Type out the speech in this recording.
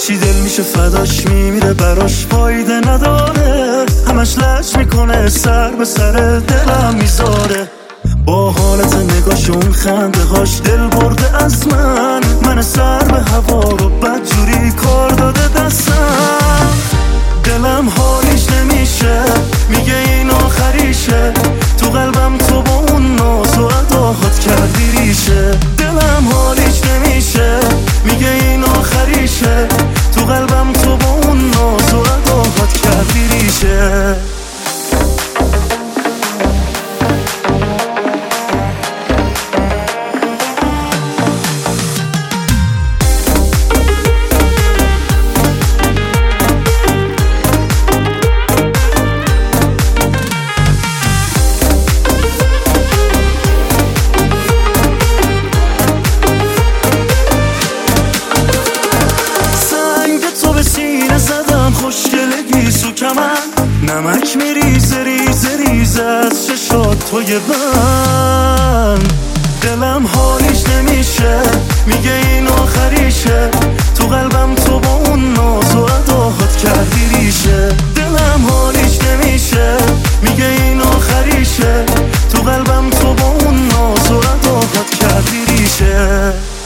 هرچی دل میشه فداش میمیره براش فایده نداره، همش لج میکنه سر به سر دلم میذاره. با حالت نگاش اون خنده هاش دل برده از من سر به هوا رو بدجوری کار داده دستم. دلم حالیش نمیشه میگه این آخریشه، تو قلبم تو با اون ناز و اداهات کردی ریشه. دلم حالیش نمیشه میگه این آخریشه، تو قلبم تو با اون ناز و اداهات کردی ریشه. خوشگلگی سو کمن نمک میریزه ریزه ریزه از چشات توی بند. دلم حالیش نمیشه میگه این آخریشه، تو قلبم تو با اون ناز و اداهات کردی ریشه. دلم حالیش نمیشه میگه این آخریشه، تو قلبم تو با اون ناز و اداهات کردی ریشه.